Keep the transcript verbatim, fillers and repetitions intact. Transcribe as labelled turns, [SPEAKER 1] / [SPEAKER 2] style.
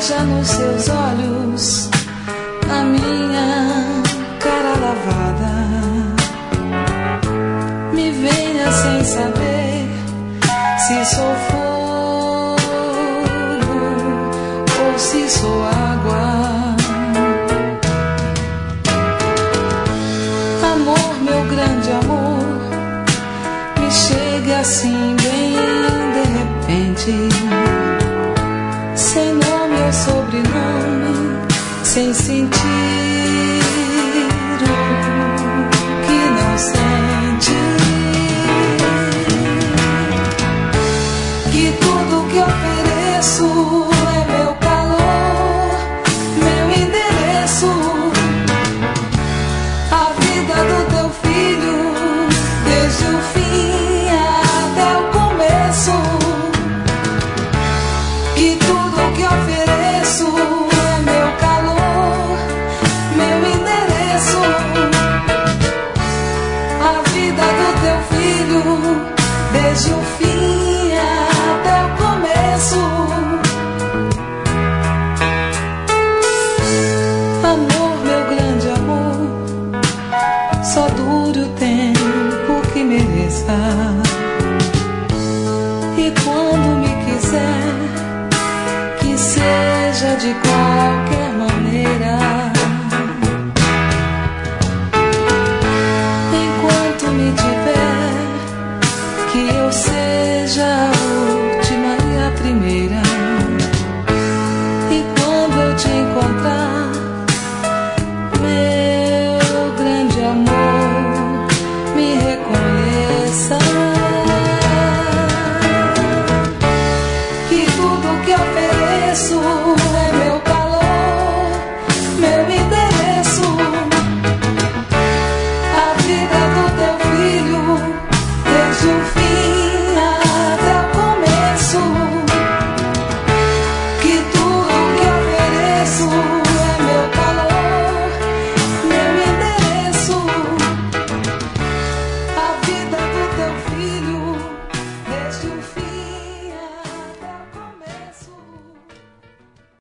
[SPEAKER 1] veja nos seus olhos a minha cara lavada. Me venha sem saber se sou fogo ou se sou água. Amor, meu grande amor, me chegue assim bem de repente, sem nome ou sobrenome, sem sentir o que não sente. Que tudo que ofereço é meu calor, meu endereço, a vida do teu filho, desde o fim até o começo. Que tudo que ofereço é meu calor, meu endereço, a vida do teu filho, desde o fim até o começo. Amor, meu grande amor, só dure o tempo que mereça. E quando me quiser, que seja de qualquer maneira. Enquanto me tiver, que eu seja a última e a primeira. E quando eu te encontrar, meu grande amor, me reconheça. Que tudo que ofereço é meu